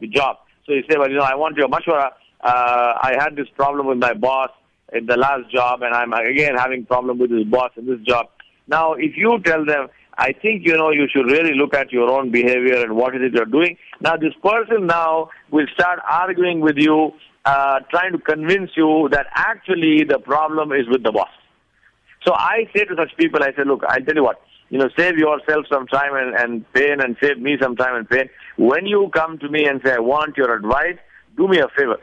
the job. So you say, well, I want your mashwara. I had this problem with my boss in the last job, and I'm again having problem with this boss in this job. Now, if you tell them, I think, you should really look at your own behavior and what is it you're doing. Now, this person now will start arguing with you, trying to convince you that actually the problem is with the boss. So I say to such people, I say, look, I'll tell you what, save yourself some time and pain, and save me some time and pain. When you come to me and say, I want your advice, do me a favor.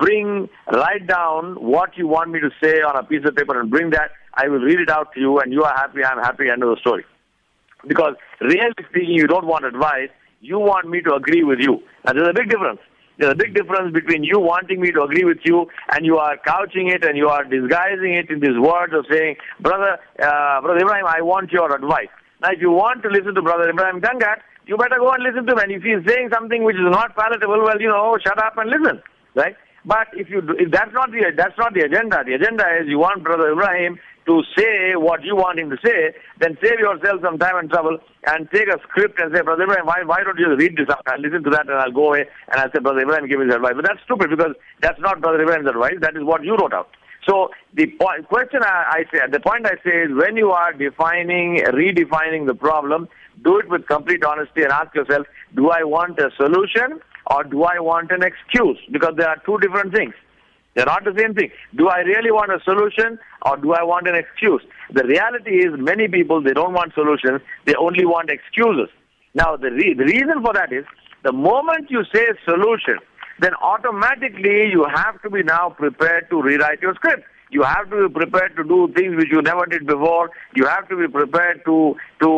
Write down what you want me to say on a piece of paper and bring that. I will read it out to you, and you are happy, I'm happy, end of the story. Because really speaking, you don't want advice, you want me to agree with you. Now, there's a big difference. There's a big difference between you wanting me to agree with you, and you are couching it and you are disguising it in these words of saying, Brother Ibrahim, I want your advice. Now, if you want to listen to Brother Ibrahim Gangat, you better go and listen to him. And if he's saying something which is not palatable, well, shut up and listen, right? But if that's not the agenda. The agenda is you want Brother Ibrahim to say what you want him to say, then save yourself some time and trouble and take a script and say, Brother Ibrahim, why don't you read this out? I'll listen to that and I'll go away and I'll say, Brother Ibrahim, give his advice. But that's stupid, because that's not Brother Ibrahim's advice. That is what you wrote out. So the point I say is, when you are redefining the problem, do it with complete honesty and ask yourself, do I want a solution or do I want an excuse? Because there are two different things. They're not the same thing. Do I really want a solution or do I want an excuse? The reality is, many people, they don't want solutions, they only want excuses. Now, the reason for that is, the moment you say solution, then automatically you have to be now prepared to rewrite your script. You have to be prepared to do things which you never did before. You have to be prepared to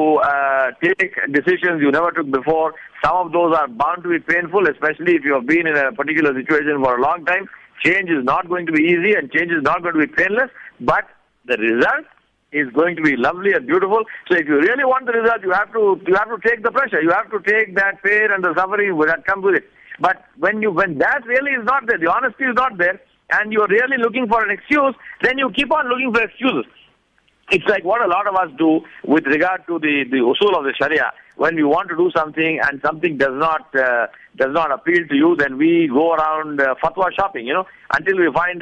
take decisions you never took before. Some of those are bound to be painful, especially if you have been in a particular situation for a long time. Change is not going to be easy and change is not going to be painless, but the result is going to be lovely and beautiful. So if you really want the result, you have to take the pressure. You have to take that pain and the suffering that comes with it. But when that really is not there, the honesty is not there, and you're really looking for an excuse, then you keep on looking for excuses. It's like what a lot of us do with regard to the usul of the Sharia. When we want to do something and something does not appeal to you, then we go around fatwa shopping, until we find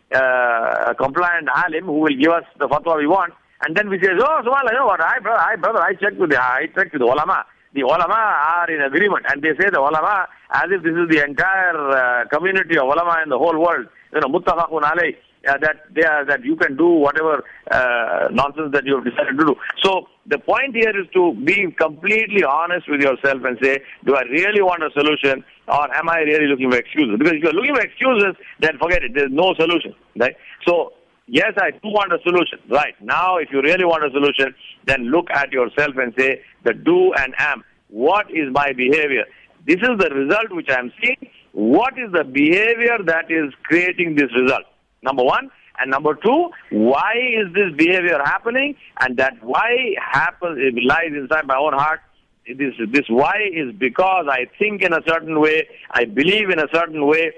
a compliant alim who will give us the fatwa we want, and then we say, oh, subhanallah, you know what, I checked with the ulama. The ulama are in agreement, and they say the ulama as if this is the entire community of ulama in the whole world, muttafaqun alayh. That you can do whatever nonsense that you have decided to do. So the point here is to be completely honest with yourself and say, do I really want a solution or am I really looking for excuses? Because if you're looking for excuses, then forget it. There's no solution, right? So yes, I do want a solution. Right. Now, if you really want a solution, then look at yourself and say, the do and am. What is my behavior? This is the result which I am seeing. What is the behavior that is creating this result? Number one. And number two, why is this behavior happening? And that why happens, it lies inside my own heart. This why is because I think in a certain way, I believe in a certain way,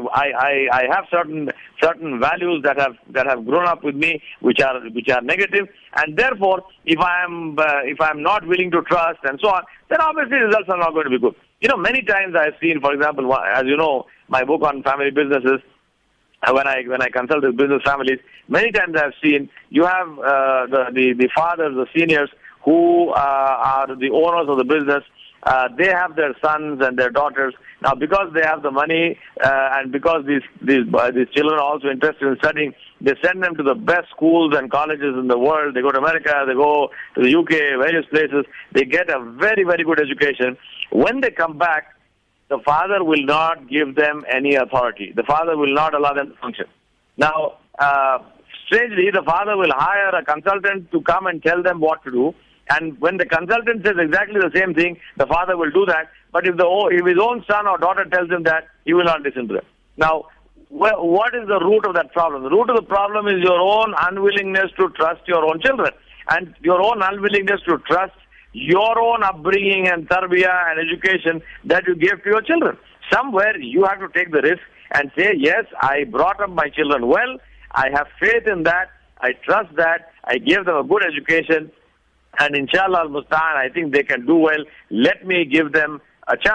I have certain values that have grown up with me, which are negative, and therefore, if I am not willing to trust and so on, then obviously results are not going to be good. Many times I have seen, for example, as you know, my book on family businesses. When I consult with business families, many times I have seen you have the fathers, the seniors who are the owners of the business. They have their sons and their daughters. Now, because they have the money and because these children are also interested in studying, they send them to the best schools and colleges in the world. They go to America, they go to the UK, various places. They get a very, very good education. When they come back, the father will not give them any authority. The father will not allow them to function. Now, strangely, the father will hire a consultant to come and tell them what to do. And when the consultant says exactly the same thing, the father will do that. But if his own son or daughter tells him that, he will not listen to them. Now, what is the root of that problem? The root of the problem is your own unwillingness to trust your own children. And your own unwillingness to trust your own upbringing and tarbiyah and education that you gave to your children. Somewhere you have to take the risk and say, yes, I brought up my children well, I have faith in that, I trust that, I gave them a good education, and inshallah al-musta'an, I think they can do well, let me give them a chance.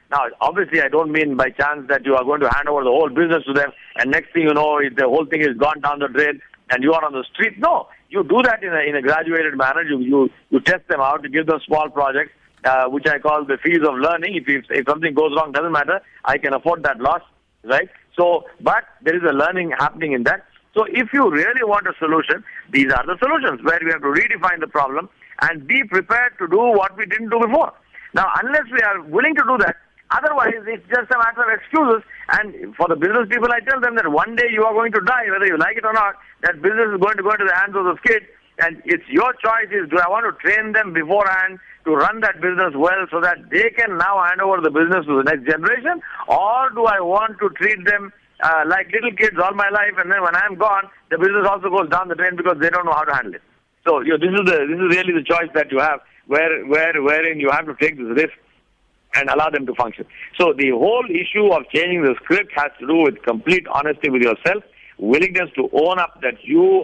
Now, obviously, I don't mean by chance that you are going to hand over the whole business to them, and next thing you know, the whole thing is gone down the drain, and you are on the street. No, you do that in a graduated manner. You test them out, you give them small projects, which I call the fees of learning. If something goes wrong, doesn't matter. I can afford that loss, right? So, but there is a learning happening in that. So if you really want a solution, these are the solutions where we have to redefine the problem and be prepared to do what we didn't do before. Now, unless we are willing to do that, otherwise it's just a matter of excuses. And for the business people, I tell them that one day you are going to die, whether you like it or not. That business is going to go into the hands of the kids, and it's your choice. Do I want to train them beforehand to run that business well so that they can now hand over the business to the next generation, or do I want to treat them like little kids all my life, and then when I'm gone, the business also goes down the drain because they don't know how to handle it. So this is really the choice that you have, wherein you have to take this risk and allow them to function. So the whole issue of changing the script has to do with complete honesty with yourself, willingness to own up that you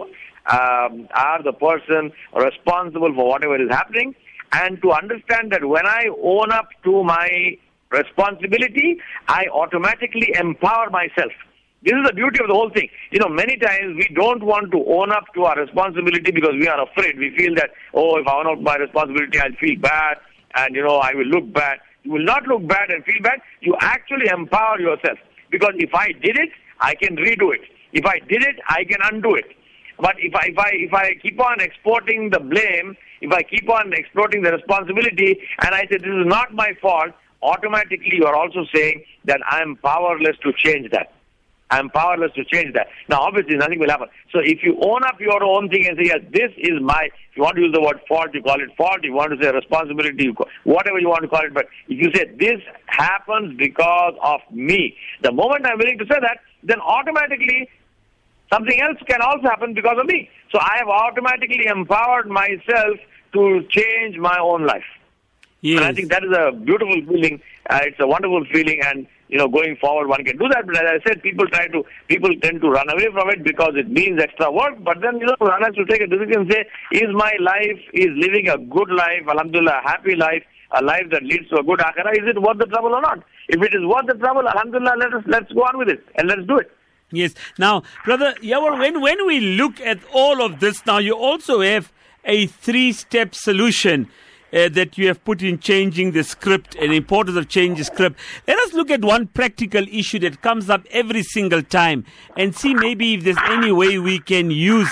are the person responsible for whatever is happening, and to understand that when I own up to my responsibility, I automatically empower myself. This is the beauty of the whole thing. Many times we don't want to own up to our responsibility because we are afraid. We feel that, if I own up to my responsibility, I'll feel bad, and, I will look bad. You will not look bad and feel bad. You actually empower yourself. Because if I did it, I can redo it. If I did it, I can undo it. But if I keep on exporting the blame, if I keep on exporting the responsibility, and I say this is not my fault, automatically you are also saying that I am powerless to change that. I am powerless to change that. Now, obviously, nothing will happen. So if you own up your own thing and say, yes, this is my, if you want to use the word fault, you call it fault. If you want to say responsibility, whatever you want to call it. But if you say, this happens because of me, the moment I'm willing to say that, then automatically something else can also happen because of me. So I have automatically empowered myself to change my own life. Yes. And I think that is a beautiful feeling. It's a wonderful feeling, and going forward, one can do that. But as I said, people tend to run away from it because it means extra work. But then, one has to take a decision and say, is my life, is living a good life, alhamdulillah, a happy life, a life that leads to a good akhirah, is it worth the trouble or not? If it is worth the trouble, alhamdulillah, let's go on with it, and let's do it. Yes. Now, Brother Yawar, when we look at all of this, now you also have a 3-step solution that you have put in changing the script and the importance of changing the script. Let us look at one practical issue that comes up every single time and see maybe if there's any way we can use,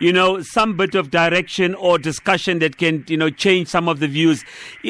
some bit of direction or discussion that can, change some of the views.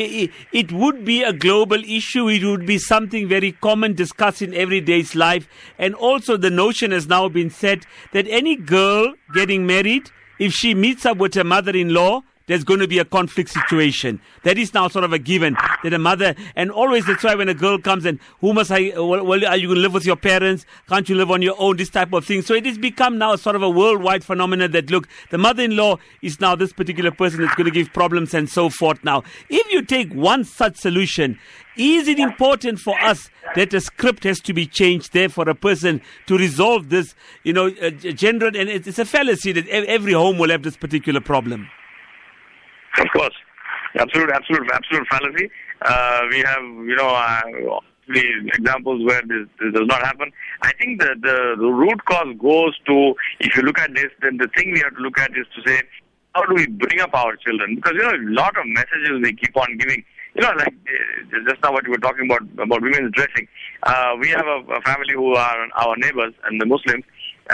It would be a global issue. It would be something very common discussed in everyday's life. And also the notion has now been set that any girl getting married, if she meets up with her mother-in-law, there's going to be a conflict situation. That is now sort of a given. That a mother, and always that's why when a girl comes and, are you going to live with your parents? Can't you live on your own? This type of thing. So it has become now sort of a worldwide phenomenon that, look, the mother-in-law is now this particular person that's going to give problems and so forth now. If you take one such solution, is it important for us that a script has to be changed there for a person to resolve this, gender, and it's a fallacy that every home will have this particular problem. Of course. Absolute fallacy. We have, examples where this does not happen. I think the root cause goes to, if you look at this, then the thing we have to look at is to say, how do we bring up our children? Because, a lot of messages they keep on giving. Like just now what you were talking about women's dressing. We have a family who are our neighbors and the Muslims.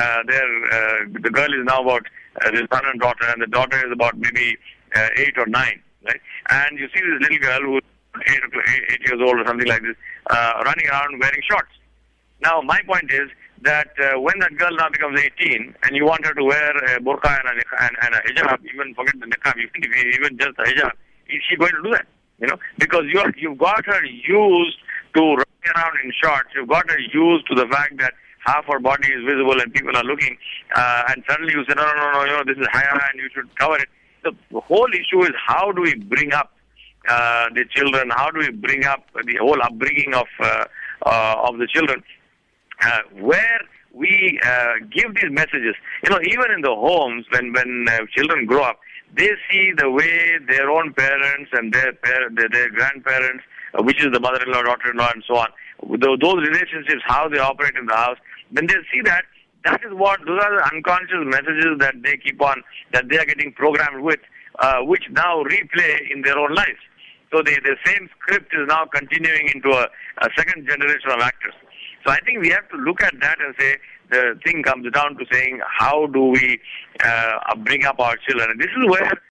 The girl is now about the son and daughter, and the daughter is about maybe 8 or 9, right? And you see this little girl who's 8 years old or something like this, running around wearing shorts. Now, my point is that when that girl now becomes 18 and you want her to wear a burqa and a hijab, even forget the niqab, even just the hijab, is she going to do that? Because you've got her used to running around in shorts. You've got her used to the fact that half her body is visible and people are looking, and suddenly you say, no, this is haya and you should cover it. The whole issue is how do we bring up the children? How do we bring up the whole upbringing of the children, where we give these messages? Even in the homes, when children grow up, they see the way their own parents and their grandparents which is the mother-in-law, daughter-in-law, and so on. Those relationships, how they operate in the house, when they see that, those are the unconscious messages that they keep on, that they are getting programmed with, which now replay in their own lives. So the same script is now continuing into a second generation of actors. So I think we have to look at that and say, the thing comes down to saying, how do we bring up our children? And this is where